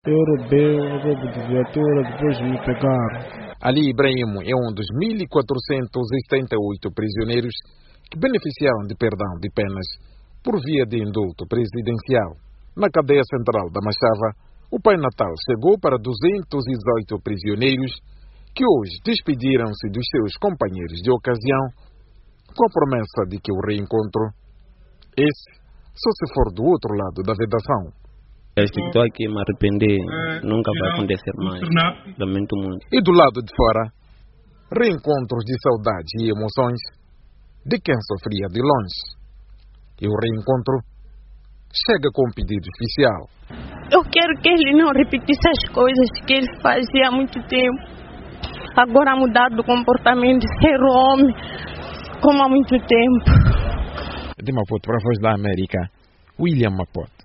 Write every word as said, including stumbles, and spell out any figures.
Eu roubei, eu roubo de viatura, depois me pegaram. Ali Ibrahim é um dos mil quatrocentos e setenta e oito prisioneiros que beneficiaram de perdão de penas por via de indulto presidencial. Na cadeia central da Machava, o Pai Natal chegou para duzentos e dezoito prisioneiros que hoje despediram-se dos seus companheiros de ocasião com a promessa de que o reencontro, esse, só se for do outro lado da vedação. Estou aqui a me arrepender, nunca vai acontecer mais. Lamento muito. E do lado de fora, reencontros de saudade e emoções de quem sofria de longe. E o reencontro chega com um pedido oficial. Eu quero que ele não repetisse as coisas que ele fazia há muito tempo. Agora mudar do comportamento de ser homem, como há muito tempo. De Maputo para a Voz da América, William Maputo.